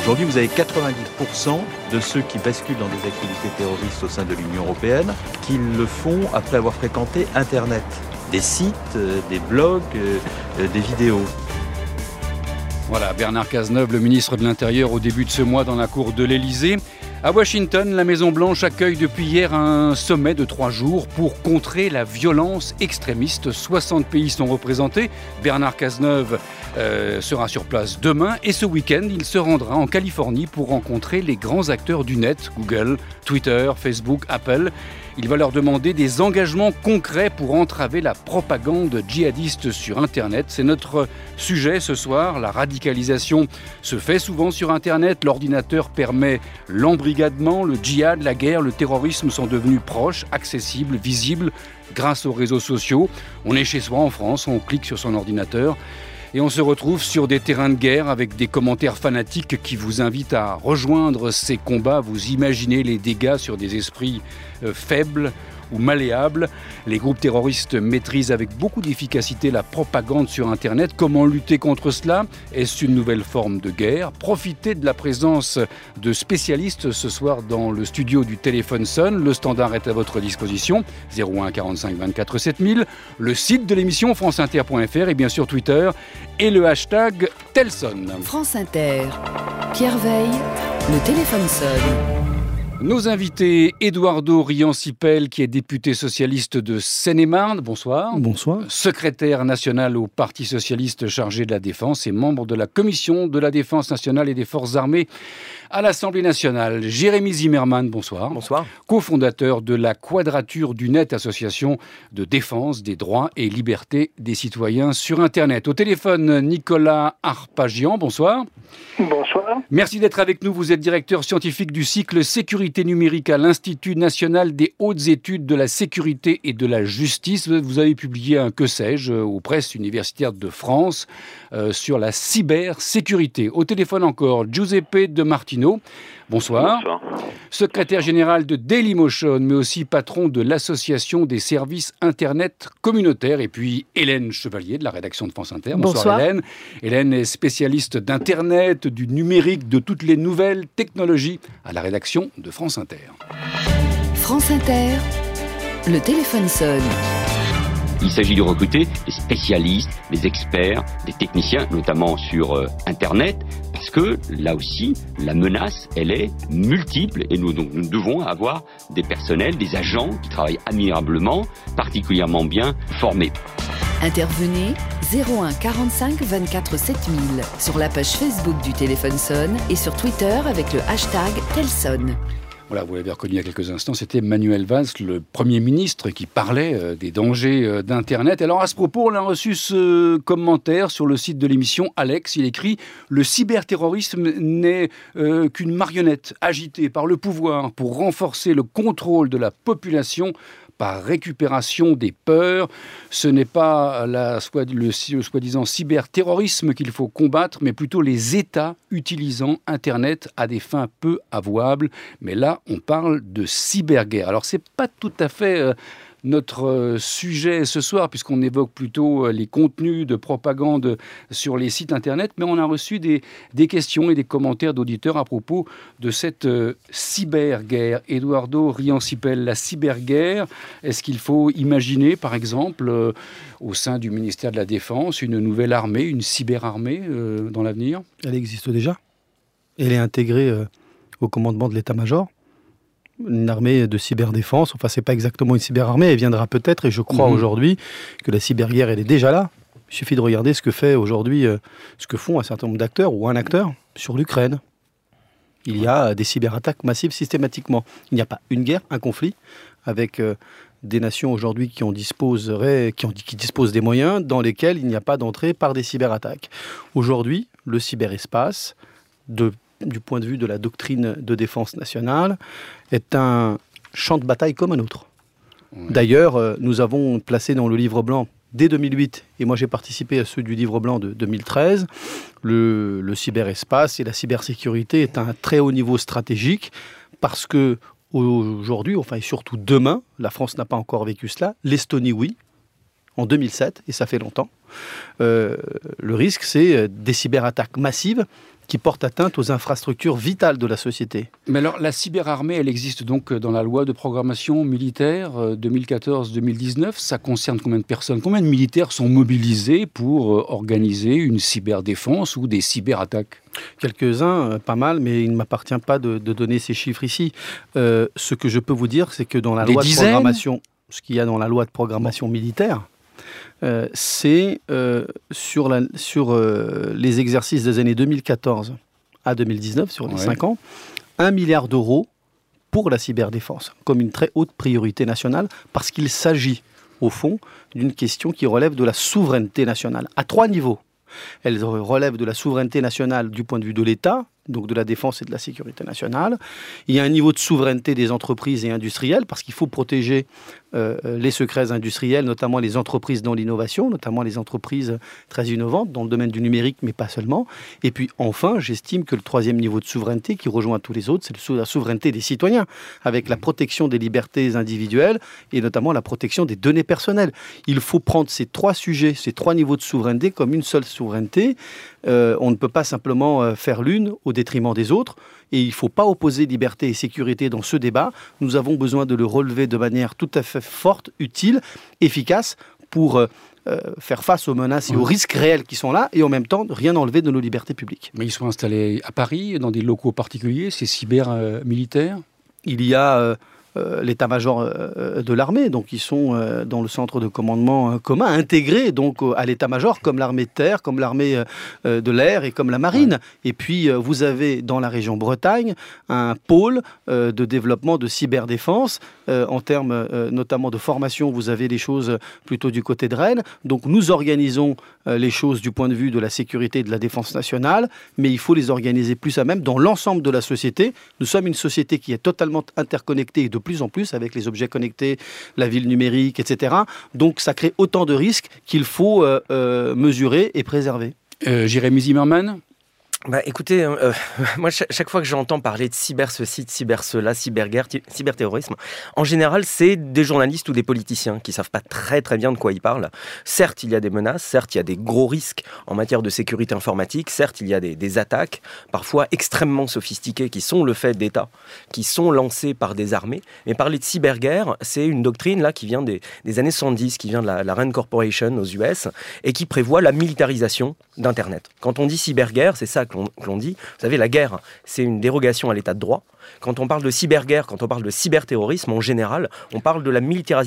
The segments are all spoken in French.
Aujourd'hui, vous avez 90% de ceux qui basculent dans des activités terroristes au sein de l'Union européenne qui le font après avoir fréquenté Internet. Des sites, des blogs, des vidéos. Voilà, Bernard Cazeneuve, le ministre de l'Intérieur, au début de ce mois dans la cour de l'Élysée. À Washington, la Maison-Blanche accueille depuis hier un sommet de 3 jours pour contrer la violence extrémiste. 60 pays sont représentés. Bernard Cazeneuve sera sur place demain et ce week-end, il se rendra en Californie pour rencontrer les grands acteurs du net, Google, Twitter, Facebook, Apple. Il va leur demander des engagements concrets pour entraver la propagande djihadiste sur Internet. C'est notre sujet ce soir. La radicalisation se fait souvent sur Internet. L'ordinateur permet l'embrigadement, le djihad, la guerre, le terrorisme sont devenus proches, accessibles, visibles grâce aux réseaux sociaux. On est chez soi en France, on clique sur son ordinateur. Et on se retrouve sur des terrains de guerre avec des commentaires fanatiques qui vous invitent à rejoindre ces combats. Vous imaginez les dégâts sur des esprits faibles ou malléables. Les groupes terroristes maîtrisent avec beaucoup d'efficacité la propagande sur Internet. Comment lutter contre cela ? Est-ce une nouvelle forme de guerre ? Profitez de la présence de spécialistes ce soir dans le studio du Téléphone sonne. Le standard est à votre disposition, 01 45 24 7000. Le site de l'émission franceinter.fr et bien sûr Twitter et le hashtag Telson. France Inter, Pierre Veille, le Téléphone sonne. Nos invités, Eduardo Riancipel, qui est député socialiste de Seine-et-Marne. Bonsoir. Bonsoir. Secrétaire national au Parti socialiste chargé de la Défense et membre de la Commission de la Défense nationale et des Forces armées à l'Assemblée nationale. Jérémy Zimmermann, bonsoir. Bonsoir. Cofondateur de la Quadrature du Net, association de défense des droits et libertés des citoyens sur Internet. Au téléphone, Nicolas Arpagian, bonsoir. Bonsoir. Merci d'être avec nous. Vous êtes directeur scientifique du cycle Sécurité numérique à l'Institut national des hautes études de la sécurité et de la justice. Vous avez publié un que sais-je aux presses universitaires de France sur la cybersécurité. Au téléphone encore, Giuseppe De Martino. Bonsoir. Bonsoir. Secrétaire général de Dailymotion, mais aussi patron de l'Association des services Internet communautaires. Et puis Hélène Chevalier de la rédaction de France Inter. Bonsoir Hélène. Hélène est spécialiste d'Internet, du numérique, de toutes les nouvelles technologies à la rédaction de France Inter. France Inter, le Téléphone sonne. Il s'agit de recruter des spécialistes, des experts, des techniciens, notamment sur Internet, parce que là aussi, la menace, elle est multiple et nous devons avoir des personnels, des agents qui travaillent admirablement, particulièrement bien formés. Intervenez 01 45 24 7000 sur la page Facebook du Téléphone sonne et sur Twitter avec le hashtag Telson. Voilà, vous l'avez reconnu il y a quelques instants, c'était Manuel Valls, le Premier ministre, qui parlait des dangers d'Internet. Alors à ce propos, on a reçu ce commentaire sur le site de l'émission Alex. Il écrit « Le cyberterrorisme n'est qu'une marionnette agitée par le pouvoir pour renforcer le contrôle de la population par récupération des peurs. Ce n'est pas le soi-disant cyberterrorisme qu'il faut combattre, mais plutôt les États utilisant Internet à des fins peu avouables. Mais là, on parle de cyberguerre. Alors, c'est pas tout à fait notre sujet ce soir, puisqu'on évoque plutôt les contenus de propagande sur les sites Internet, mais on a reçu des questions et des commentaires d'auditeurs à propos de cette cyberguerre. Eduardo Riancipel, la cyberguerre, est-ce qu'il faut imaginer, par exemple, au sein du ministère de la Défense, une nouvelle armée, une cyberarmée dans l'avenir ? Elle existe déjà. Elle est intégrée au commandement de l'état-major. Une armée de cyberdéfense, enfin c'est pas exactement une cyberarmée, elle viendra peut-être, et je crois aujourd'hui que la cyberguerre elle est déjà là. Il suffit de regarder ce que fait aujourd'hui, ce que font un certain nombre d'acteurs ou un acteur sur l'Ukraine. Il y a des cyberattaques massives systématiquement. Il n'y a pas une guerre, un conflit, avec des nations aujourd'hui qui disposent des moyens dans lesquels il n'y a pas d'entrée par des cyberattaques. Aujourd'hui, le cyberespace, du point de vue de la doctrine de défense nationale, est un champ de bataille comme un autre. D'ailleurs, nous avons placé dans le livre blanc, dès 2008, et moi j'ai participé à ceux du livre blanc de 2013, le cyberespace et la cybersécurité est à un très haut niveau stratégique, parce que aujourd'hui, enfin et surtout demain, la France n'a pas encore vécu cela, l'Estonie oui, en 2007, et ça fait longtemps. Le risque, c'est des cyberattaques massives qui portent atteinte aux infrastructures vitales de la société. Mais alors, la cyberarmée, elle existe donc dans la loi de programmation militaire 2014-2019. Ça concerne combien de personnes? Combien de militaires sont mobilisés pour organiser une cyberdéfense ou des cyberattaques? Quelques-uns, pas mal, mais il ne m'appartient pas de donner ces chiffres ici. Ce que je peux vous dire, c'est que dans la loi de programmation, ce qu'il y a dans la loi de programmation militaire, c'est sur les exercices des années 2014 à 2019, sur les 5 ans, 1 milliard d'euros pour la cyberdéfense, comme une très haute priorité nationale, parce qu'il s'agit, au fond, d'une question qui relève de la souveraineté nationale, à 3 niveaux. Elle relève de la souveraineté nationale du point de vue de l'État, donc de la défense et de la sécurité nationale. Il y a un niveau de souveraineté des entreprises et industrielles, parce qu'il faut protéger les secrets industriels, notamment les entreprises dans l'innovation, notamment les entreprises très innovantes dans le domaine du numérique, mais pas seulement. Et puis enfin, j'estime que le 3e niveau de souveraineté, qui rejoint tous les autres, c'est la souveraineté des citoyens, avec la protection des libertés individuelles et notamment la protection des données personnelles. Il faut prendre ces 3 sujets, ces 3 niveaux de souveraineté comme une seule souveraineté. On ne peut pas simplement faire l'une au détriment des autres. Et il ne faut pas opposer liberté et sécurité dans ce débat. Nous avons besoin de le relever de manière tout à fait forte, utile, efficace pour faire face aux menaces et aux risques réels qui sont là et en même temps rien enlever de nos libertés publiques. Mais ils sont installés à Paris, dans des locaux particuliers, ces cyber-militaires? Il y a l'état-major de l'armée, donc ils sont dans le centre de commandement commun, intégrés donc à l'état-major, comme l'armée de terre, comme l'armée de l'air et comme la marine. Et puis vous avez dans la région Bretagne un pôle de développement de cyberdéfense, en termes notamment de formation, vous avez les choses plutôt du côté de Rennes. Donc nous organisons les choses du point de vue de la sécurité et de la défense nationale, mais il faut les organiser plus à même dans l'ensemble de la société. Nous sommes une société qui est totalement interconnectée et de plus en plus avec les objets connectés, la ville numérique, etc. Donc ça crée autant de risques qu'il faut mesurer et préserver. Jérémy Zimmermann? Écoutez, moi chaque fois que j'entends parler de cyber ceci, de cyber cela, cyberguerre, cyberterrorisme, en général c'est des journalistes ou des politiciens qui savent pas très très bien de quoi ils parlent. Certes il y a des menaces, certes il y a des gros risques en matière de sécurité informatique, certes il y a des attaques, parfois extrêmement sophistiquées qui sont le fait d'États, qui sont lancées par des armées, mais parler de cyberguerre c'est une doctrine là qui vient des années 70, qui vient de la Rand Corporation aux US et qui prévoit la militarisation d'Internet. Quand on dit cyberguerre, c'est ça que l'on dit. Vous savez, la guerre, c'est une dérogation à l'état de droit. Quand on parle de cyberguerre, quand on parle de cyberterrorisme, en général, on parle de la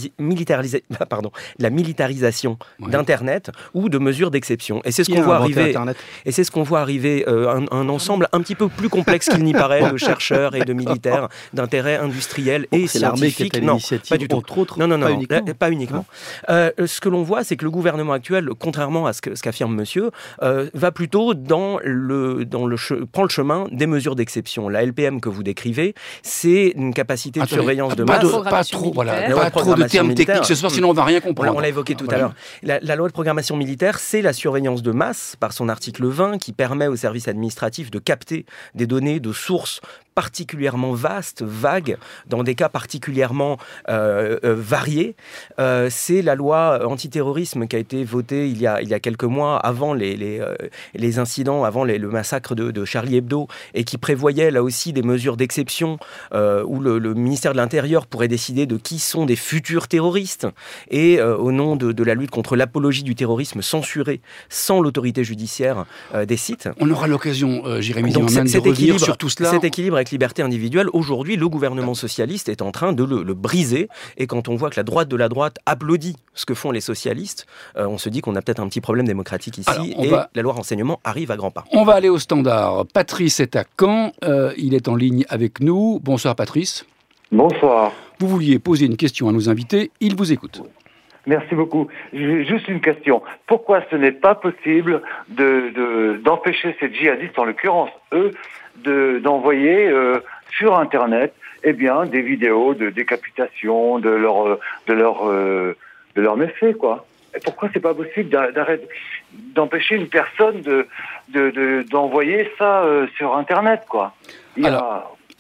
militarisation d'Internet ou de mesures d'exception. Et c'est ce qu'on voit arriver. Et c'est ce qu'on voit arriver, un ensemble un petit peu plus complexe qu'il n'y paraît, de chercheurs et de militaires, d'intérêts industriels et scientifiques. Non, pas du tout. Non, pas uniquement. Ce que l'on voit, c'est que le gouvernement actuel, contrairement à ce qu'affirme monsieur, va plutôt prend le chemin des mesures d'exception. La LPM que vous décrivez, c'est une capacité de surveillance de masse. Pas trop de termes techniques ce soir, sinon on ne va rien comprendre. On l'a évoqué tout à l'heure. La loi de programmation militaire, c'est la surveillance de masse par son article 20 qui permet aux services administratifs de capter des données de sources particulièrement vastes, vagues, dans des cas particulièrement variés. C'est la loi antiterrorisme qui a été votée il y a quelques mois avant les incidents, avant le massacre de Charlie Hebdo, et qui prévoyait là aussi des mesures d'exception où le ministère de l'Intérieur pourrait décider de qui sont des futurs terroristes et au nom de la lutte contre l'apologie du terrorisme censurer sans l'autorité judiciaire des sites. On aura l'occasion, Jérémy Zimmermann, de revenir sur tout cela. Cet équilibre avec liberté individuelle, aujourd'hui, le gouvernement socialiste est en train de le briser. Et quand on voit que la droite de la droite applaudit ce que font les socialistes, on se dit qu'on a peut-être un petit problème démocratique ici. La loi renseignement arrive à grands pas. On va aller au standard. Patrice est à Caen. Il est en ligne avec nous. Bonsoir Patrice. Bonsoir. Vous vouliez poser une question à nos invités. Il vous écoute. Merci beaucoup. Juste une question. Pourquoi ce n'est pas possible d'empêcher ces djihadistes, en l'occurrence eux, d'envoyer sur Internet des vidéos de décapitation de leurs méfaits, quoi? Et pourquoi c'est pas possible d'empêcher une personne d'envoyer ça sur Internet, quoi?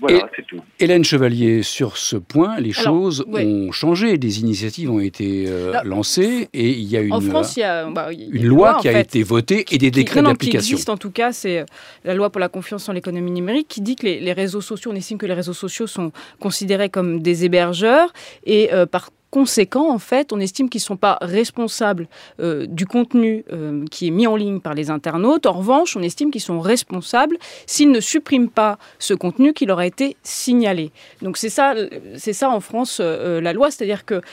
Voilà, c'est tout. Hélène Chevalier, sur ce point, les choses ont changé. Des initiatives ont été lancées et il y a en France, il y a une loi qui a été votée et des décrets d'application. Qui existe en tout cas, c'est la loi pour la confiance en l'économie numérique qui dit que les réseaux sociaux, on estime que les réseaux sociaux sont considérés comme des hébergeurs et par conséquent, en fait, on estime qu'ils ne sont pas responsables du contenu qui est mis en ligne par les internautes. En revanche, on estime qu'ils sont responsables s'ils ne suppriment pas ce contenu qui leur a été signalé. Donc c'est ça en France la loi, c'est-à-dire que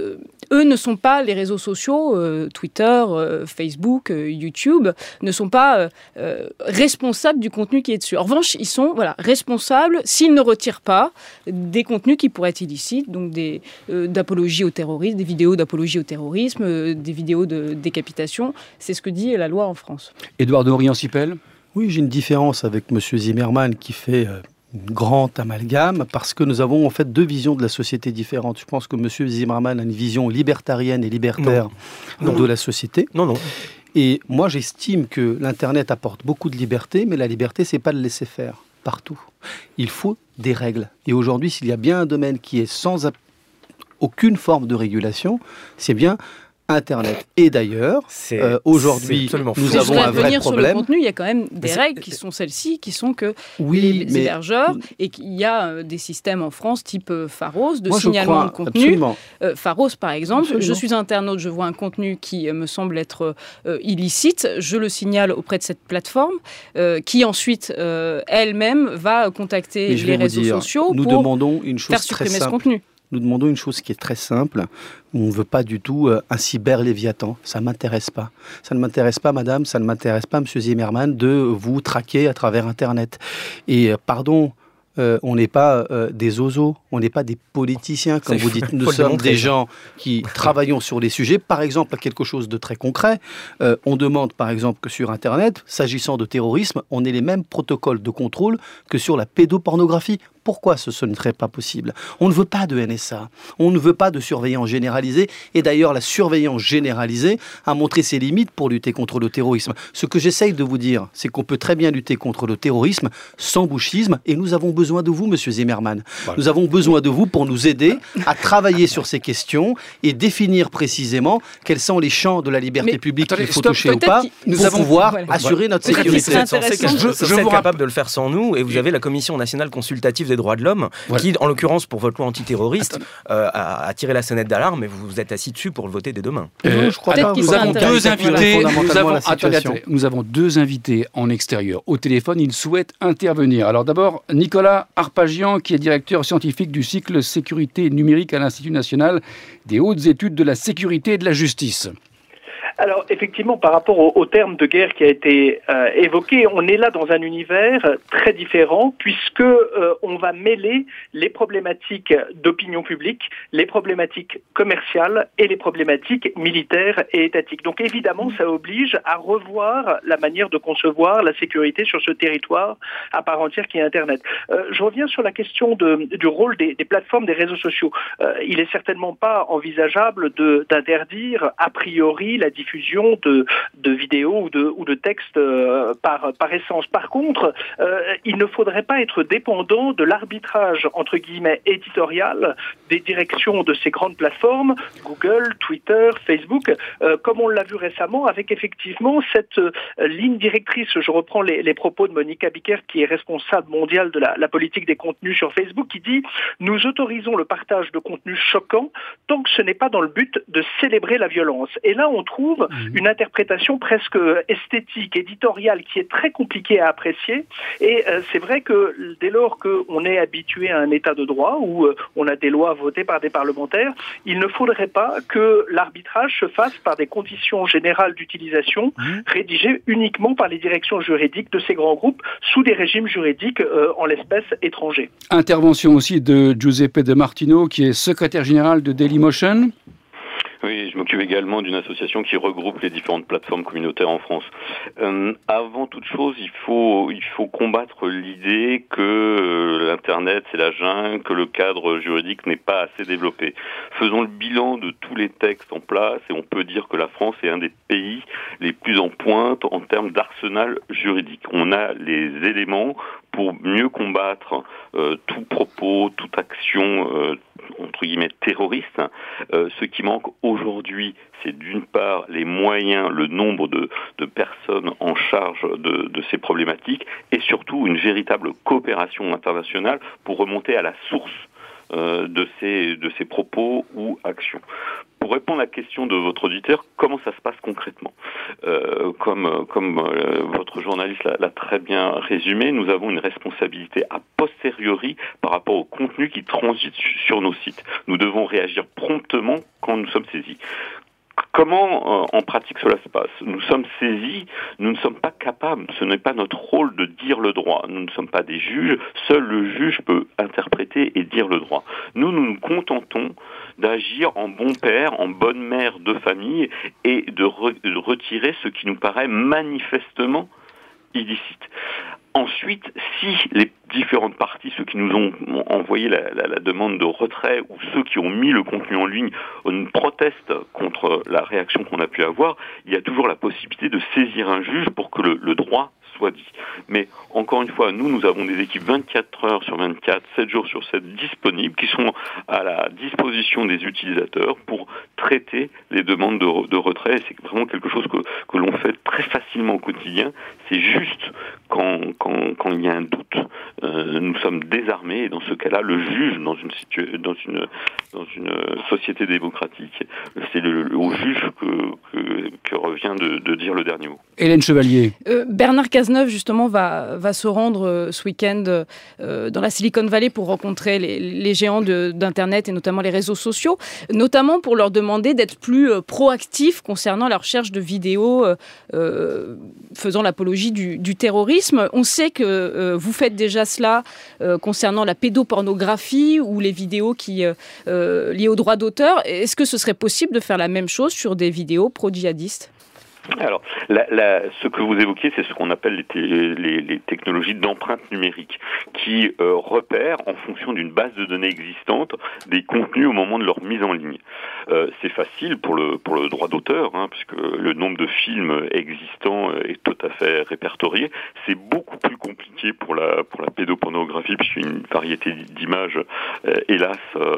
eux ne sont pas les réseaux sociaux, Twitter, Facebook, YouTube, ne sont pas responsables du contenu qui est dessus. En revanche, ils sont responsables s'ils ne retirent pas des contenus qui pourraient être illicites, donc d'apologie au terrorisme, des vidéos d'apologie au terrorisme, des vidéos de décapitation. C'est ce que dit la loi en France. Édouard de Riancipel ? Oui, j'ai une différence avec M. Zimmermann qui fait un grand amalgame parce que nous avons en fait deux visions de la société différentes. Je pense que M. Zimmermann a une vision libertarienne et libertaire de la société. Non. Et moi, j'estime que l'Internet apporte beaucoup de liberté, mais la liberté, c'est pas de laisser faire partout. Il faut des règles. Et aujourd'hui, s'il y a bien un domaine qui est sans aucune forme de régulation, c'est bien Internet. Et d'ailleurs, aujourd'hui, nous avons un vrai problème. Sur le contenu, il y a quand même des règles qui sont celles-ci, qui sont que les hébergeurs, et qu'il y a des systèmes en France type Pharos, de signalement de contenu. Pharos, par exemple, je suis internaute, je vois un contenu qui me semble être illicite, je le signale auprès de cette plateforme, qui ensuite, elle-même, va contacter les réseaux sociaux pour faire supprimer ce contenu. Nous demandons une chose qui est très simple. On ne veut pas du tout un cyber-léviathan. Ça ne m'intéresse pas. Ça ne m'intéresse pas, madame, ça ne m'intéresse pas, monsieur Zimmermann, de vous traquer à travers Internet. Et pardon, on n'est pas des oiseaux, on n'est pas des politiciens, comme vous dites. Nous sommes des gens qui travaillons sur les sujets. Par exemple, à quelque chose de très concret, on demande par exemple que sur Internet, s'agissant de terrorisme, on ait les mêmes protocoles de contrôle que sur la pédopornographie. Pourquoi ce ne serait pas possible ? On ne veut pas de NSA, on ne veut pas de surveillance généralisée, et d'ailleurs la surveillance généralisée a montré ses limites pour lutter contre le terrorisme. Ce que j'essaye de vous dire, c'est qu'on peut très bien lutter contre le terrorisme sans bouchisme, et nous avons besoin de vous, monsieur Zimmermann. Voilà. Nous avons besoin de vous pour nous aider à travailler sur ces questions et définir précisément quels sont les champs de la liberté publique qu'il faut toucher ou pas, pour pouvoir assurer notre sécurité. Je vous capable de le faire sans nous, et vous avez la Commission nationale consultative des droits de l'homme, qui, en l'occurrence, pour votre loi antiterroriste, a tiré la sonnette d'alarme, et vous vous êtes assis dessus pour le voter dès demain. Nous avons deux invités. Nous avons deux invités en extérieur au téléphone. Ils souhaitent intervenir. Alors d'abord, Nicolas Arpagian, qui est directeur scientifique du cycle sécurité numérique à l'Institut national des hautes études de la sécurité et de la justice. Alors effectivement, par rapport au terme de guerre qui a été évoqué, on est là dans un univers très différent puisque on va mêler les problématiques d'opinion publique, les problématiques commerciales et les problématiques militaires et étatiques. Donc évidemment, ça oblige à revoir la manière de concevoir la sécurité sur ce territoire à part entière qui est Internet. Je reviens sur la question du rôle des plateformes, des réseaux sociaux. Il est certainement pas envisageable d'interdire a priori la diffusion de vidéos ou de textes par essence. Par contre, il ne faudrait pas être dépendant de l'arbitrage, entre guillemets, éditorial des directions de ces grandes plateformes, Google, Twitter, Facebook, comme on l'a vu récemment, avec effectivement cette ligne directrice. Je reprends les propos de Monica Bickert, qui est responsable mondiale de la politique des contenus sur Facebook, qui dit « Nous autorisons le partage de contenus choquants tant que ce n'est pas dans le but de célébrer la violence ». Et là, on trouve une interprétation presque esthétique, éditoriale, qui est très compliquée à apprécier. Et c'est vrai que dès lors qu'on est habitué à un état de droit, où on a des lois votées par des parlementaires, il ne faudrait pas que l'arbitrage se fasse par des conditions générales d'utilisation rédigées uniquement par les directions juridiques de ces grands groupes, sous des régimes juridiques, en l'espèce, étrangers. Intervention aussi de Giuseppe De Martino, qui est secrétaire général de Dailymotion. Oui, je m'occupe également d'une association qui regroupe les différentes plateformes communautaires en France. Avant toute chose, il faut combattre l'idée que l'Internet c'est la jungle, que le cadre juridique n'est pas assez développé. Faisons le bilan de tous les textes en place et on peut dire que la France est un des pays les plus en pointe en termes d'arsenal juridique. On a les éléments pour mieux combattre tout propos, toute action entre guillemets terroriste. Ce qui manque aujourd'hui, c'est d'une part les moyens, le nombre de personnes en charge de ces problématiques, et surtout une véritable coopération internationale pour remonter à la source de ces propos ou actions. Pour répondre à la question de votre auditeur, comment ça se passe concrètement ? Comme votre journaliste l'a très bien résumé, nous avons une responsabilité a posteriori par rapport au contenu qui transite sur nos sites. Nous devons réagir promptement quand nous sommes saisis. Comment en pratique cela se passe ? Nous sommes saisis, nous ne sommes pas capables, ce n'est pas notre rôle de dire le droit. Nous ne sommes pas des juges, seul le juge peut interpréter et dire le droit. Nous nous contentons d'agir en bon père, en bonne mère de famille et de retirer ce qui nous paraît manifestement illicite. Ensuite, si les différentes parties, ceux qui nous ont envoyé la demande de retrait ou ceux qui ont mis le contenu en ligne, protestent contre la réaction qu'on a pu avoir, il y a toujours la possibilité de saisir un juge pour que le droit soit dit. Mais encore une fois, nous avons des équipes 24 heures sur 24, 7 jours sur 7 disponibles, qui sont à la disposition des utilisateurs pour traiter les demandes de retrait. C'est vraiment quelque chose que l'on fait très facilement au quotidien. C'est juste quand il y a un doute, nous sommes désarmés, et dans ce cas-là, le juge, dans une société démocratique, c'est au juge que revient de dire le dernier mot. Hélène Chevalier. Bernard Cazeneuve, justement, va se rendre ce week-end dans la Silicon Valley pour rencontrer les géants d'Internet et notamment les réseaux sociaux, notamment pour leur demander d'être plus proactifs concernant la recherche de vidéos faisant l'apologie du terrorisme. On sait que vous faites déjà cela concernant la pédopornographie ou les vidéos liées aux droits d'auteur. Est-ce que ce serait possible de faire la même chose sur des vidéos pro-djihadistes ? Alors, ce que vous évoquez, c'est ce qu'on appelle les technologies d'empreinte numérique, qui repèrent en fonction d'une base de données existante des contenus au moment de leur mise en ligne. C'est facile pour le droit d'auteur, puisque le nombre de films existants est tout à fait répertorié. C'est beaucoup plus compliqué pour la pédopornographie, puisqu'il y a une variété d'images, hélas,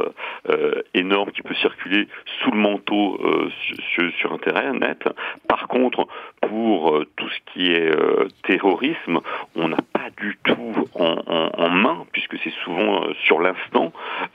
énorme, qui peut circuler sous le manteau sur Internet. Par contre, pour tout ce qui est terrorisme, on n'a pas du tout en main, puisque c'est souvent sur l'instant,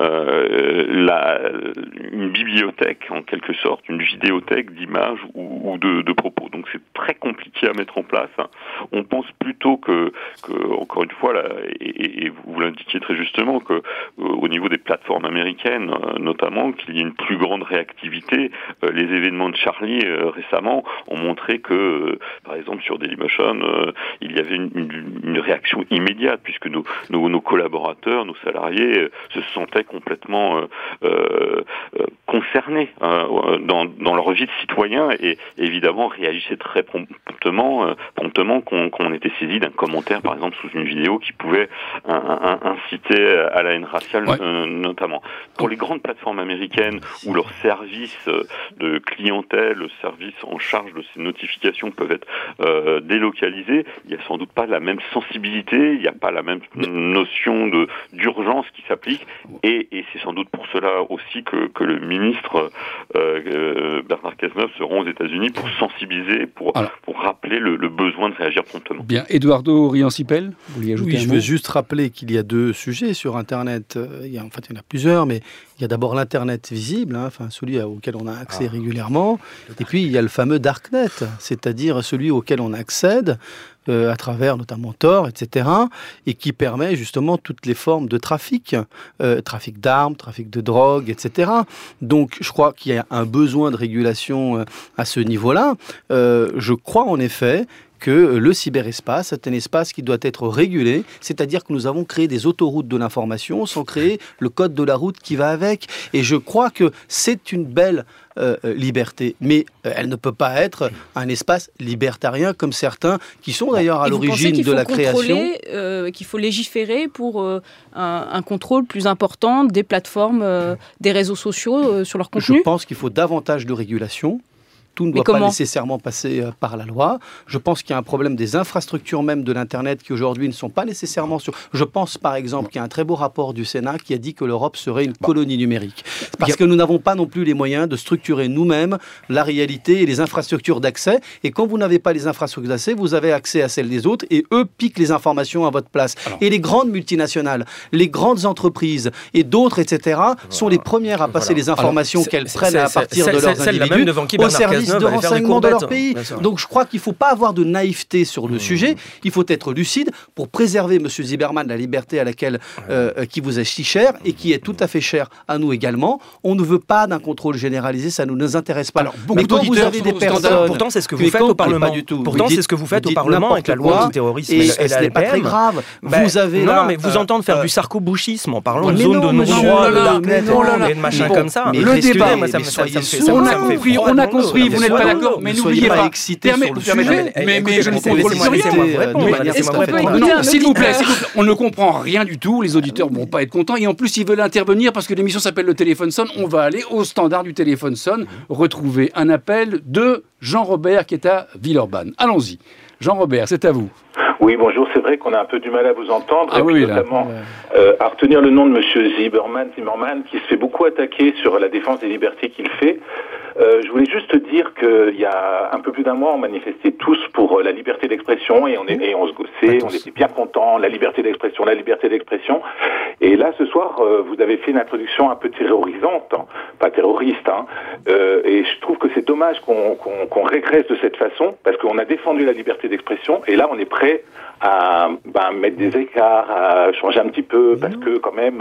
une bibliothèque, en quelque sorte, une vidéothèque d'images ou de propos. Donc c'est très compliqué à mettre en place. On pense plutôt que encore une fois, et vous l'indiquiez très justement, que au niveau des plateformes américaines, notamment, qu'il y ait une plus grande réactivité. Les événements de Charlie récemment ont montré que, par exemple, sur Dailymotion, il y avait une réaction immédiate, puisque nos collaborateurs, nos salariés se sentaient complètement concernés dans leur vie de citoyen, et évidemment réagissaient très promptement quand on était saisi d'un commentaire, par exemple, sous une vidéo qui pouvait inciter à la haine raciale, notamment. Pour les grandes plateformes américaines, où leurs services de clientèle, le service en charge de ces notifications peuvent être délocalisés, il n'y a sans doute pas la même sensibilité, il n'y a pas la même notion d'urgence qui s'applique, et c'est sans doute pour cela aussi que le ministre Bernard Cazeneuve se rend aux États-Unis pour sensibiliser, pour rappeler le besoin de réagir promptement. Bien, Eduardo Riancipel, vous vouliez ajouter un mot ? Je veux juste rappeler qu'il y a 2 sujets sur Internet. Il y en a plusieurs, mais il y a d'abord l'Internet visible, celui auquel on a accès régulièrement, et puis il y a le fameux Darknet, c'est-à-dire celui auquel on accède à travers notamment Tor, etc., et qui permet justement toutes les formes de trafic, trafic d'armes, trafic de drogue, etc. Donc je crois qu'il y a un besoin de régulation à ce niveau-là. Je crois en effet que le cyberespace est un espace qui doit être régulé, c'est-à-dire que nous avons créé des autoroutes de l'information sans créer le code de la route qui va avec. Et je crois que c'est une belle liberté, mais elle ne peut pas être un espace libertarien comme certains qui sont d'ailleurs à l'origine de la création. Qu'il faut légiférer pour un contrôle plus important des plateformes, des réseaux sociaux sur leur contenu ? Je pense qu'il faut davantage de régulation. tout ne doit pas nécessairement passer par la loi. Je pense qu'il y a un problème des infrastructures même de l'Internet qui aujourd'hui ne sont pas nécessairement sur... Je pense par exemple qu'il y a un très beau rapport du Sénat qui a dit que l'Europe serait une colonie numérique. Parce que nous n'avons pas non plus les moyens de structurer nous-mêmes la réalité et les infrastructures d'accès. Et quand vous n'avez pas les infrastructures d'accès, vous avez accès à celles des autres et eux piquent les informations à votre place. Et les grandes multinationales, les grandes entreprises et d'autres, etc., sont les premières à passer les informations qu'elles prennent à partir de leurs individus au service de renseignement de leur pays. Donc je crois qu'il ne faut pas avoir de naïveté sur le sujet. Il faut être lucide pour préserver, M. Zimmermann, la liberté à laquelle qui vous est si chère et qui est tout à fait chère à nous également. On ne veut pas d'un contrôle généralisé, ça ne nous intéresse pas. Alors, mais quand vous avez des personnes... Pourtant, c'est ce que vous faites au Parlement. Pourtant, c'est ce que vous faites au Parlement avec la loi anti-terrorisme et ce n'est pas très grave. Vous avez non, mais vous entendez faire du sarko-bouchisme en parlant de zone de non-droit, de darknet et de machin comme ça. Le débat, on a compris, vous n'êtes pas d'accord, mais n'oubliez pas. Mais je ne contrôle rien. S'il vous plaît, on ne comprend rien du tout, les auditeurs ne vont pas être contents, et en plus ils veulent intervenir parce que l'émission s'appelle le téléphone sonne, on va aller au standard du téléphone sonne, retrouver un appel de Jean-Robert qui est à Villeurbanne. Allons-y. Jean-Robert, c'est à vous. Oui, bonjour, c'est vrai qu'on a un peu du mal à vous entendre, notamment à retenir le nom de M. Zimmermann, qui se fait beaucoup attaquer sur la défense des libertés qu'il fait. Je voulais juste dire qu'il y a un peu plus d'un mois, on manifestait tous pour la liberté d'expression et on se gossait, on était bien contents, la liberté d'expression. Et là, ce soir, vous avez fait une introduction un peu terrorisante, pas terroriste, et je trouve que c'est dommage qu'on régresse de cette façon, parce qu'on a défendu la liberté d'expression, et là, on est prêt à mettre des écarts, à changer un petit peu, parce que quand même,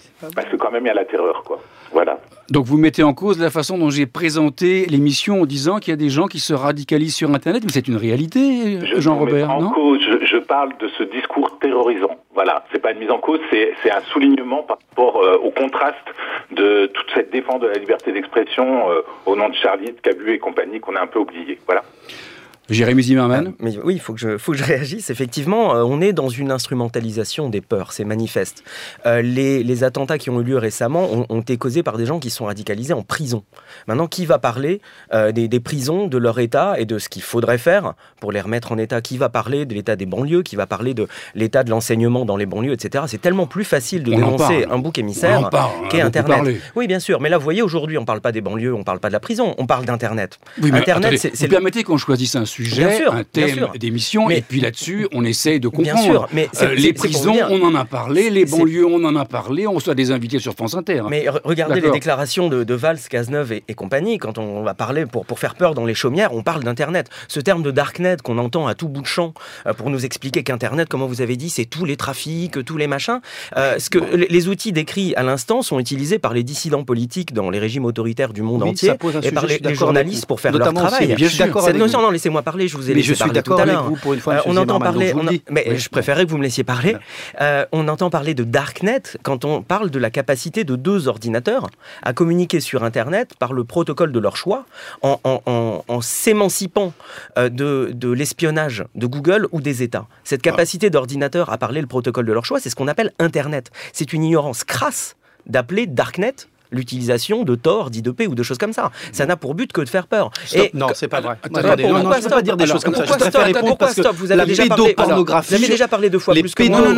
il y a la terreur, quoi. Voilà. Donc vous mettez en cause la façon dont j'ai présenté l'émission en disant qu'il y a des gens qui se radicalisent sur Internet, mais c'est une réalité, Jean-Robert, non ? Je parle de ce discours terrorisant. Voilà, c'est pas une mise en cause, c'est un soulignement par rapport au contraste de toute cette défense de la liberté d'expression au nom de Charlie, de Cabu et compagnie qu'on a un peu oublié. Voilà. Jérémy Zimmermann. Mais oui, il faut que je réagisse. Effectivement, on est dans une instrumentalisation des peurs, c'est manifeste. Les attentats qui ont eu lieu récemment ont été causés par des gens qui sont radicalisés en prison. Maintenant, qui va parler des prisons, de leur état et de ce qu'il faudrait faire pour les remettre en état ? Qui va parler de l'état des banlieues ? Qui va parler de l'état de l'enseignement dans les banlieues, etc. C'est tellement plus facile de dénoncer un bouc émissaire qu'est Internet. Oui, bien sûr. Mais là, vous voyez, aujourd'hui, on ne parle pas des banlieues, on ne parle pas de la prison, on parle d'Internet. Oui, mais Internet, vous permettez qu'on choisisse un sujet, un thème d'émission, et puis là-dessus, on essaye de comprendre. Bien sûr, mais les prisons, on en a parlé, les banlieues, on en a parlé, on reçoit des invités sur France Inter. Mais regardez les déclarations de Valls, Cazeneuve et compagnie, quand on va parler pour faire peur dans les chaumières, on parle d'Internet. Ce terme de darknet qu'on entend à tout bout de champ pour nous expliquer qu'Internet, comme vous avez dit, c'est tous les trafics, tous les machins. Les outils décrits à l'instant sont utilisés par les dissidents politiques dans les régimes autoritaires du monde entier et par les journalistes pour faire leur travail. Non, laissez-moi parler, je vous ai laissé parler tout à l'heure. Pour une fois, on entend parler, mais je préférais que vous me laissiez parler. On entend parler de darknet quand on parle de la capacité de 2 ordinateurs à communiquer sur Internet par le protocole de leur choix, en s'émancipant de l'espionnage de Google ou des États. Cette capacité d'ordinateur à parler le protocole de leur choix, c'est ce qu'on appelle Internet. C'est une ignorance crasse d'appeler darknet l'utilisation de Tor, d'I2P ou de choses comme ça. Ça n'a pour but que de faire peur. Non, c'est pas vrai. Attendez, non, je ne peux pas dire des choses comme ça. Pourquoi stop ? Vous avez déjà parlé 2 fois plus que moi.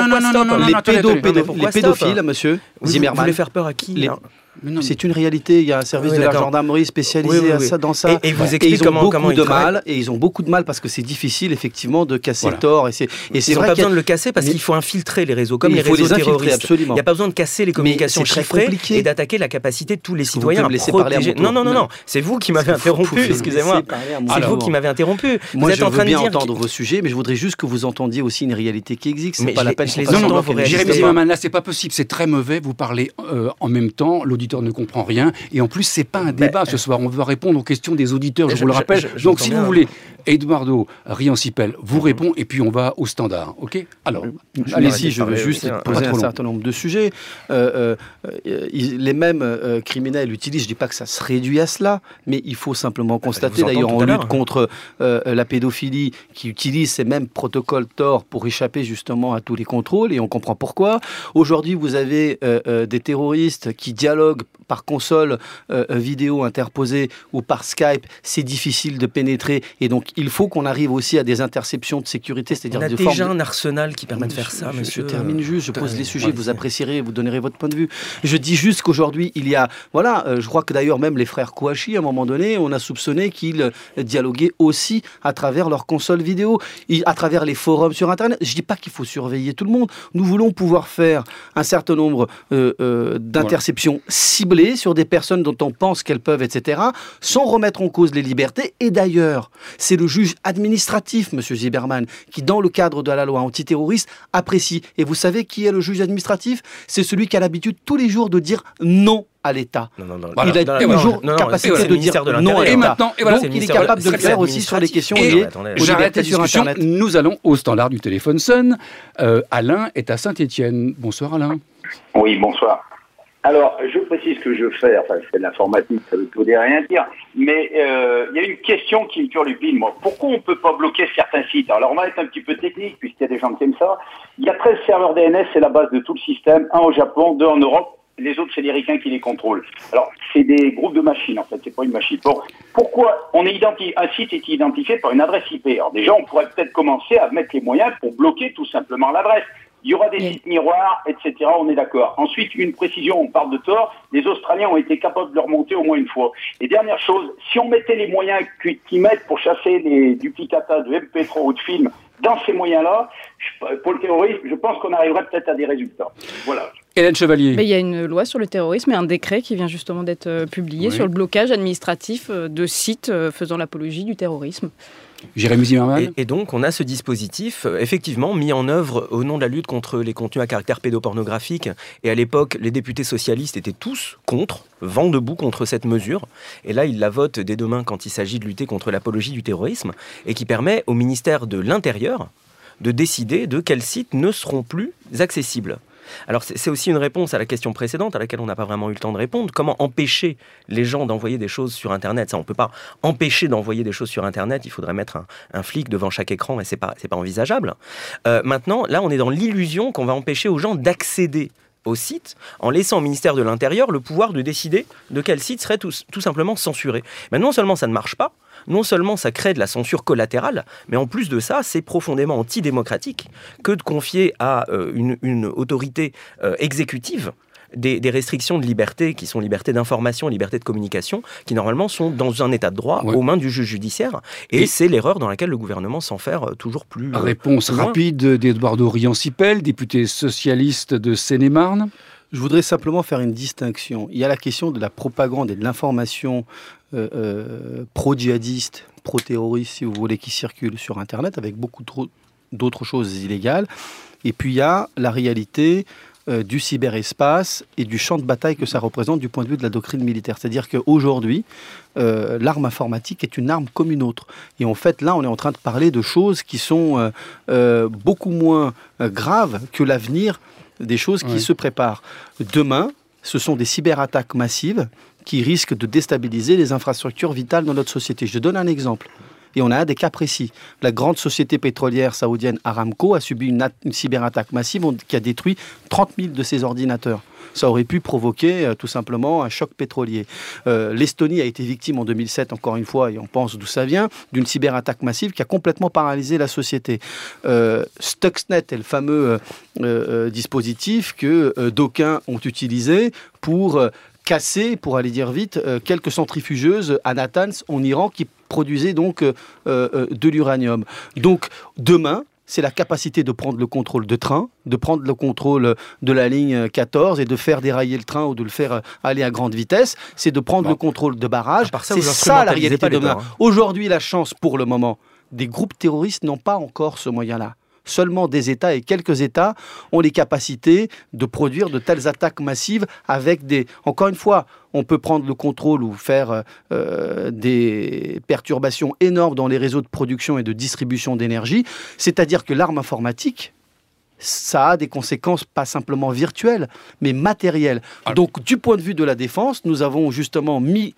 Les pédophiles, monsieur Zimmermann. Vous voulez faire peur à qui ? C'est une réalité. Il y a un service de la gendarmerie spécialisé dans ça. Et vous expliquez ils ont beaucoup de mal parce que c'est difficile effectivement de casser Tor. Ils n'ont pas besoin de le casser parce qu'il faut infiltrer les réseaux comme les réseaux terroristes. Il n'y a pas besoin de casser les communications chiffrées et d'attaquer la capacité de tous les citoyens à protéger. Non, c'est vous qui m'avez interrompu. Excusez-moi. C'est vous qui m'avez interrompu. Moi, je veux bien entendre vos sujets, mais je voudrais juste que vous entendiez aussi une réalité qui existe. C'est pas la peine. Non, Jérémy Zimmermann, là, c'est pas possible. C'est très mauvais. Vous parlez en même temps. L'auditeur ne comprend rien. Et en plus, c'est pas un débat ce soir. On veut répondre aux questions des auditeurs, je vous le rappelle. Donc, si vous voulez, Eduardo Riancipel vous répond et puis on va au standard. OK ? Alors, allez-y, je veux juste poser un certain nombre de sujets. Les mêmes criminels utilisent, je dis pas que ça se réduit à cela, mais il faut simplement constater, d'ailleurs, en lutte contre la pédophilie, qui utilise ces mêmes protocoles Tor pour échapper justement à tous les contrôles, et on comprend pourquoi. Aujourd'hui, vous avez des terroristes qui dialoguent blog par console vidéo interposée ou par Skype, c'est difficile de pénétrer. Et donc, il faut qu'on arrive aussi à des interceptions de sécurité, c'est-à-dire on a déjà un arsenal qui permet de faire ça, monsieur. Je termine juste, je pose les sujets, vous apprécierez, vous donnerez votre point de vue. Je dis juste qu'aujourd'hui, il y a... Voilà, je crois que d'ailleurs, même les frères Kouachi, à un moment donné, on a soupçonné qu'ils dialoguaient aussi à travers leurs consoles vidéo, à travers les forums sur Internet. Je ne dis pas qu'il faut surveiller tout le monde. Nous voulons pouvoir faire un certain nombre d'interceptions ciblées sur des personnes dont on pense qu'elles peuvent, etc., sans remettre en cause les libertés. Et d'ailleurs, c'est le juge administratif, monsieur Zimmermann, qui, dans le cadre de la loi antiterroriste, apprécie. Et vous savez qui est le juge administratif ? C'est celui qui a l'habitude tous les jours de dire non à l'État. Il a toujours capacité de dire non à l'État. Donc il est capable de le faire aussi sur les questions liées aux libertés sur Internet. Nous allons au standard du téléphone sonne. Alain est à Saint-Étienne. Bonsoir Alain. Oui, bonsoir. Alors, je précise que je fais, enfin, je fais de l'informatique, ça veut tout dire et rien dire, mais il y a une question qui me turlupine, moi. Pourquoi on ne peut pas bloquer certains sites ? Alors, on va être un petit peu technique, puisqu'il y a des gens qui aiment ça. Il y a 13 serveurs DNS, c'est la base de tout le système, un au Japon, 2 en Europe, les autres, c'est les Ricains qui les contrôlent. Alors, c'est des groupes de machines, en fait, c'est pas une machine. Bon, pourquoi un site est identifié par une adresse IP ? Alors déjà, on pourrait peut-être commencer à mettre les moyens pour bloquer tout simplement l'adresse. Il y aura des sites miroirs, etc., on est d'accord. Ensuite, une précision, on parle de Tor, les Australiens ont été capables de le remonter au moins une fois. Et dernière chose, si on mettait les moyens qu'ils mettent pour chasser les duplicata de MP3 ou de films dans ces moyens-là, pour le terrorisme, je pense qu'on arriverait peut-être à des résultats. Voilà. Hélène Chevalier. Mais il y a une loi sur le terrorisme et un décret qui vient justement d'être publié sur le blocage administratif de sites faisant l'apologie du terrorisme. Jérémy Zimmermann. Et donc, on a ce dispositif, effectivement, mis en œuvre au nom de la lutte contre les contenus à caractère pédopornographique. Et à l'époque, les députés socialistes étaient tous contre, vent debout contre cette mesure. Et là, ils la votent dès demain quand il s'agit de lutter contre l'apologie du terrorisme et qui permet au ministère de l'Intérieur de décider de quels sites ne seront plus accessibles. Alors c'est aussi une réponse à la question précédente à laquelle on n'a pas vraiment eu le temps de répondre. Comment empêcher les gens d'envoyer des choses sur Internet ? Ça, on ne peut pas empêcher d'envoyer des choses sur Internet. Il faudrait mettre un flic devant chaque écran et c'est pas envisageable. Maintenant, là, on est dans l'illusion qu'on va empêcher aux gens d'accéder au site en laissant au ministère de l'Intérieur le pouvoir de décider de quel site serait tout simplement censuré. Mais non seulement ça ne marche pas, non seulement ça crée de la censure collatérale, mais en plus de ça, c'est profondément antidémocratique que de confier à une autorité exécutive des restrictions de liberté qui sont liberté d'information, liberté de communication, qui normalement sont dans un état de droit aux mains du juge judiciaire. Et c'est l'erreur dans laquelle le gouvernement s'enferre toujours plus Réponse plus loin. rapide d'Eduardo Riancipel, député socialiste de Seine-et-Marne. Je voudrais simplement faire une distinction. Il y a la question de la propagande et de l'information pro-djihadiste, pro-terroriste, si vous voulez, qui circule sur Internet, avec beaucoup d'autres choses illégales. Et puis il y a la réalité du cyberespace et du champ de bataille que ça représente du point de vue de la doctrine militaire. C'est-à-dire qu'aujourd'hui, l'arme informatique est une arme comme une autre. Et en fait, là, on est en train de parler de choses qui sont beaucoup moins graves que l'avenir des choses qui se préparent. Demain, ce sont des cyberattaques massives qui risquent de déstabiliser les infrastructures vitales dans notre société. Je donne un exemple. Et on a des cas précis. La grande société pétrolière saoudienne Aramco a subi une cyberattaque massive qui a détruit 30 000 de ses ordinateurs. Ça aurait pu provoquer tout simplement un choc pétrolier. L'Estonie a été victime en 2007, encore une fois, et on pense d'où ça vient, d'une cyberattaque massive qui a complètement paralysé la société. Stuxnet est le fameux dispositif que d'aucuns ont utilisé pour casser, pour aller dire vite, quelques centrifugeuses à Natanz en Iran qui produisaient donc de l'uranium. Donc demain, c'est la capacité de prendre le contrôle de train, de prendre le contrôle de la ligne 14 et de faire dérailler le train ou de le faire aller à grande vitesse. C'est de prendre le contrôle de barrages. C'est ça la réalité de demain. Aujourd'hui, la chance pour le moment, des groupes terroristes n'ont pas encore ce moyen-là. Seulement des États et quelques États ont les capacités de produire de telles attaques massives avec des... Encore une fois, on peut prendre le contrôle ou faire des perturbations énormes dans les réseaux de production et de distribution d'énergie. C'est-à-dire que l'arme informatique, ça a des conséquences pas simplement virtuelles, mais matérielles. Donc, du point de vue de la défense, nous avons justement mis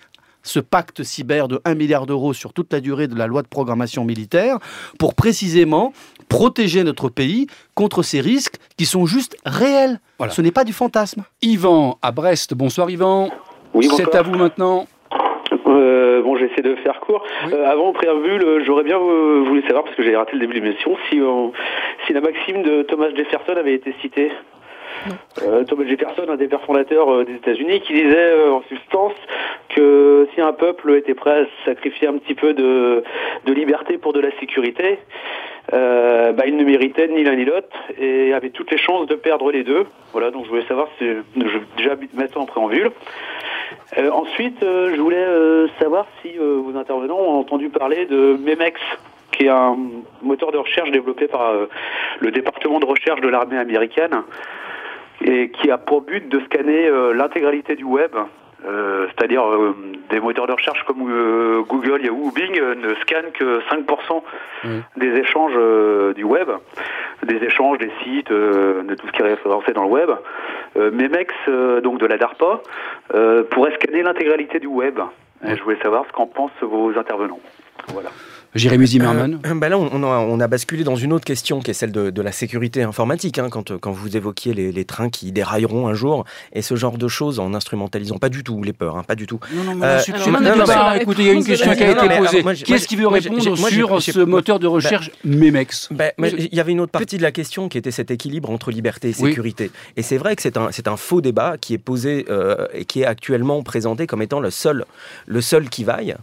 ce pacte cyber de 1 milliard d'euros sur toute la durée de la loi de programmation militaire pour précisément protéger notre pays contre ces risques qui sont juste réels. Voilà. Ce n'est pas du fantasme. Yvan, à Brest. Bonsoir Yvan. Oui, bonsoir. C'est à vous maintenant. Bon, j'essaie de faire court. Oui. Avant, au préambule, j'aurais bien voulu savoir, parce que j'ai raté le début de l'émission, si la maxime de Thomas Jefferson avait été citée. Thomas Jefferson, un des pères fondateurs des États-Unis, qui disait en substance que si un peuple était prêt à sacrifier un petit peu de liberté pour de la sécurité, il ne méritait ni l'un ni l'autre et avait toutes les chances de perdre les deux. Voilà, donc je voulais savoir si je vais déjà mettre ça en préambule. Ensuite, je voulais savoir si vos intervenants ont entendu parler de Memex, qui est un moteur de recherche développé par le département de recherche de l'armée américaine et qui a pour but de scanner l'intégralité du web. C'est-à-dire des moteurs de recherche comme Google, Yahoo ou Bing ne scannent que 5% des échanges du web, des échanges, des sites, de tout ce qui est référencé dans le web. Memex, donc de la DARPA, pourrait scanner l'intégralité du web. Et je voulais savoir ce qu'en pensent vos intervenants. Voilà. Jérémy Zimmermann. Là, on a basculé dans une autre question qui est celle de la sécurité informatique. Quand vous évoquiez les trains qui dérailleront un jour et ce genre de choses en instrumentalisant pas du tout les peurs, pas du tout. Écoutez, il y a une question qui a été posée. Qui est-ce qui veut répondre sur ce moteur de recherche Memex? Il y avait une autre partie de la question qui était cet équilibre entre liberté et sécurité. Oui. Et c'est vrai que c'est un faux débat qui est posé et qui est actuellement présenté comme étant le seul qui vaille.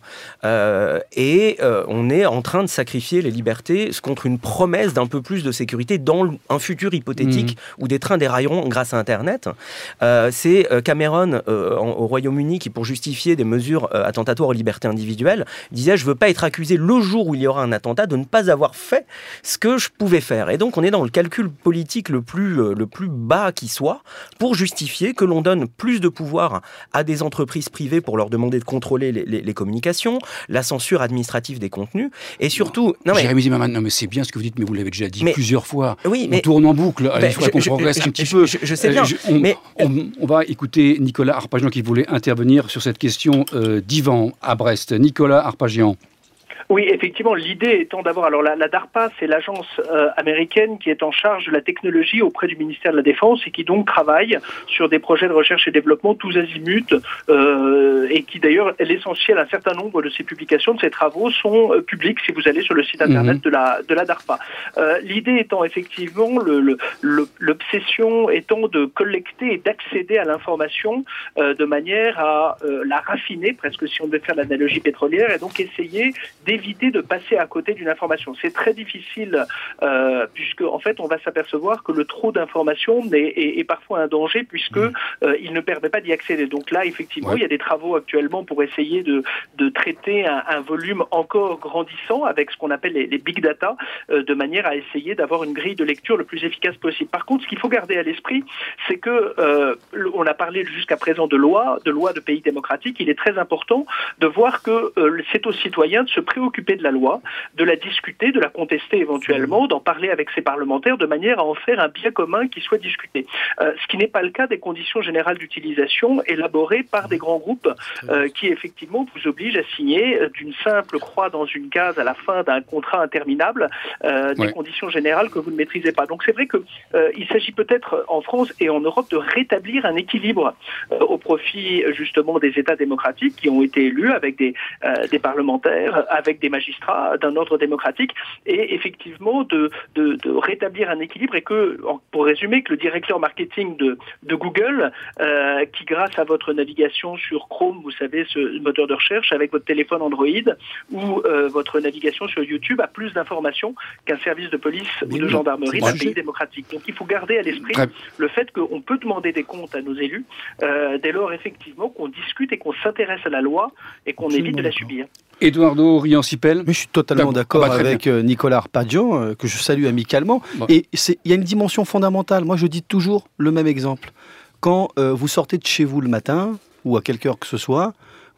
On est en train de sacrifier les libertés contre une promesse d'un peu plus de sécurité dans un futur hypothétique où des trains dérailleront grâce à Internet. C'est Cameron au Royaume-Uni qui, pour justifier des mesures attentatoires aux libertés individuelles, disait « Je ne veux pas être accusé le jour où il y aura un attentat de ne pas avoir fait ce que je pouvais faire ». Et donc on est dans le calcul politique le plus bas qui soit pour justifier que l'on donne plus de pouvoir à des entreprises privées pour leur demander de contrôler les communications, la censure administrative des contenus. Et surtout... Jérémy Zimmermann, mais c'est bien ce que vous dites, mais vous l'avez déjà dit plusieurs fois. Oui, mais... On tourne en boucle. Allez, il faudrait qu'on progresse un petit peu. Je sais bien. On va écouter Nicolas Arpagian qui voulait intervenir sur cette question d'Yvan à Brest. Nicolas Arpagian. Oui, effectivement, l'idée étant d'avoir... Alors la DARPA, c'est l'agence américaine qui est en charge de la technologie auprès du ministère de la Défense et qui donc travaille sur des projets de recherche et développement tous azimuts et qui d'ailleurs, l'essentiel, un certain nombre de ces publications, de ces travaux sont publics si vous allez sur le site internet de la DARPA. L'idée étant effectivement, l'obsession étant de collecter et d'accéder à l'information de manière à la raffiner, presque si on devait faire l'analogie pétrolière, et donc essayer d'éviter de passer à côté d'une information. C'est très difficile puisque en fait on va s'apercevoir que le trop d'informations est parfois un danger puisque il ne permet pas d'y accéder. Donc là effectivement il y a des travaux actuellement pour essayer de traiter un volume encore grandissant avec ce qu'on appelle les big data de manière à essayer d'avoir une grille de lecture le plus efficace possible. Par contre ce qu'il faut garder à l'esprit c'est que on a parlé jusqu'à présent de loi de pays démocratiques. Il est très important de voir que c'est aux citoyens de se préoccuper de la loi, de la discuter, de la contester éventuellement, d'en parler avec ses parlementaires de manière à en faire un bien commun qui soit discuté. Ce qui n'est pas le cas des conditions générales d'utilisation élaborées par des grands groupes qui effectivement vous obligent à signer d'une simple croix dans une case à la fin d'un contrat interminable des conditions générales que vous ne maîtrisez pas. Donc c'est vrai qu'il s'agit peut-être en France et en Europe de rétablir un équilibre au profit justement des États démocratiques qui ont été élus avec des parlementaires, avec des magistrats d'un ordre démocratique et effectivement de rétablir un équilibre et que, pour résumer, que le directeur marketing de Google, qui grâce à votre navigation sur Chrome, vous savez, ce moteur de recherche, avec votre téléphone Android ou votre navigation sur YouTube a plus d'informations qu'un service de police ou de gendarmerie d'un pays démocratique. Donc il faut garder à l'esprit le fait qu'on peut demander des comptes à nos élus dès lors effectivement qu'on discute et qu'on s'intéresse à la loi et qu'on évite de la subir. Eduardo Riancipel. Je suis totalement d'accord avec Nicolas Arpagian, que je salue amicalement. Et il y a une dimension fondamentale. Moi, je dis toujours le même exemple. Quand vous sortez de chez vous le matin, ou à quelque heure que ce soit,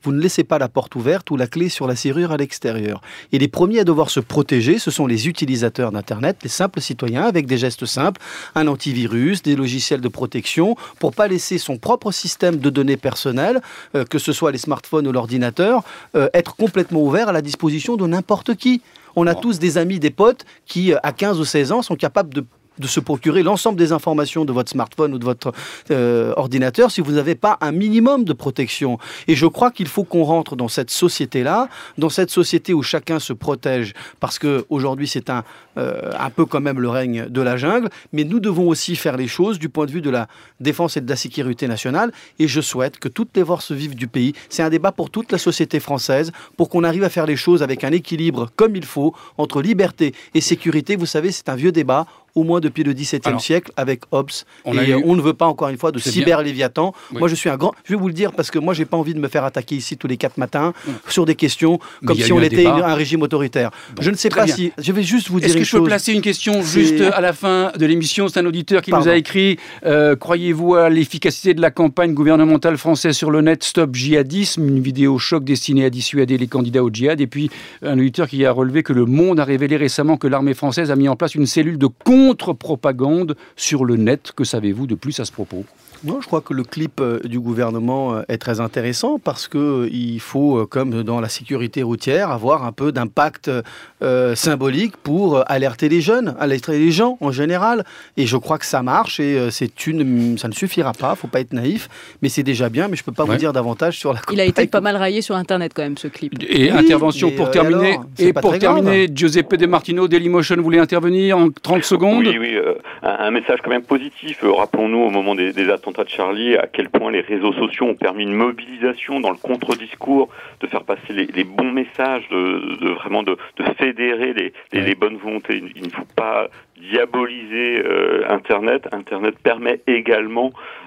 vous ne laissez pas la porte ouverte ou la clé sur la serrure à l'extérieur. Et les premiers à devoir se protéger, ce sont les utilisateurs d'Internet, les simples citoyens, avec des gestes simples, un antivirus, des logiciels de protection, pour pas laisser son propre système de données personnelles, que ce soit les smartphones ou l'ordinateur, être complètement ouvert à la disposition de n'importe qui. On a tous des amis, des potes qui, à 15 ou 16 ans, sont capables de se procurer l'ensemble des informations de votre smartphone ou de votre ordinateur si vous n'avez pas un minimum de protection. Et je crois qu'il faut qu'on rentre dans cette société-là, dans cette société où chacun se protège, parce qu'aujourd'hui c'est un peu quand même le règne de la jungle, mais nous devons aussi faire les choses du point de vue de la défense et de la sécurité nationale, et je souhaite que toutes les forces vives du pays, c'est un débat pour toute la société française, pour qu'on arrive à faire les choses avec un équilibre comme il faut, entre liberté et sécurité. Vous savez, c'est un vieux débat, au moins depuis le XVIIe siècle, avec Hobbes. On ne veut pas, encore une fois, de cyber-léviathan. Oui. Moi, je suis un grand... Je vais vous le dire, parce que moi, j'ai pas envie de me faire attaquer ici tous les 4 matins sur des questions comme si on était un régime autoritaire. Bon, je ne sais pas si... Je vais juste vous dire une chose. Est-ce que je peux placer une question juste à la fin de l'émission? C'est un auditeur qui nous a écrit croyez-vous à l'efficacité de la campagne gouvernementale française sur le net Stop Djihadisme, une vidéo choc destinée à dissuader les candidats au djihad? Et puis, un auditeur qui a relevé que Le Monde a révélé récemment que l'armée française a mis en place une cellule de contre-propagande sur le net. Que savez-vous de plus à ce propos? Moi, je crois que le clip du gouvernement est très intéressant parce qu'il faut, comme dans la sécurité routière, avoir un peu d'impact symbolique pour alerter les jeunes, alerter les gens en général. Et je crois que ça marche et ça ne suffira pas, il ne faut pas être naïf, mais c'est déjà bien, mais je ne peux pas vous dire davantage sur la campagne. Il a été pas mal rayé sur Internet quand même, ce clip. Et oui, intervention pour terminer. Alors, pour terminer, Giuseppe De Martino, Dailymotion voulait intervenir en 30 secondes. Oui, un message quand même positif. Rappelons-nous au moment des attentats de Charlie, à quel point les réseaux sociaux ont permis une mobilisation dans le contre-discours, de faire passer les bons messages, de fédérer les bonnes volontés. Il ne faut pas diaboliser Internet. Internet permet également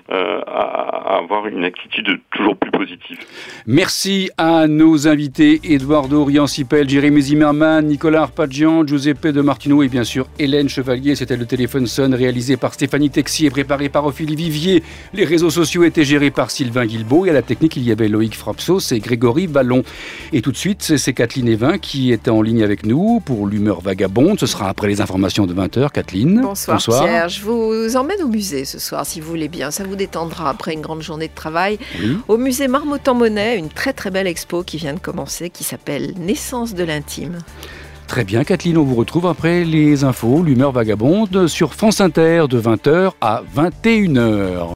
à avoir une attitude toujours plus positive. Merci à nos invités, Eduardo Riancipel, Jérémy Zimmerman, Nicolas Arpaggian, Giuseppe De Martino et bien sûr Hélène Chevalier. C'était le Téléphone Sonne réalisé par Stéphanie Texier et préparé par Ophélie Vivier. Les réseaux sociaux étaient gérés par Sylvain Guilbeault et à la technique il y avait Loïc Frapsos et Grégory Vallon. Et tout de suite c'est Kathleen Evin qui était en ligne avec nous pour l'humeur vagabonde. Ce sera après les informations de 20h. Kathleen. Bonsoir Pierre, je vous emmène au musée ce soir si vous voulez bien, ça vous détendra après une grande journée de travail. Oui. Au musée Marmottan-Monet, une très très belle expo qui vient de commencer qui s'appelle Naissance de l'intime. Très bien Kathleen, on vous retrouve après les infos, l'humeur vagabonde sur France Inter de 20h à 21h.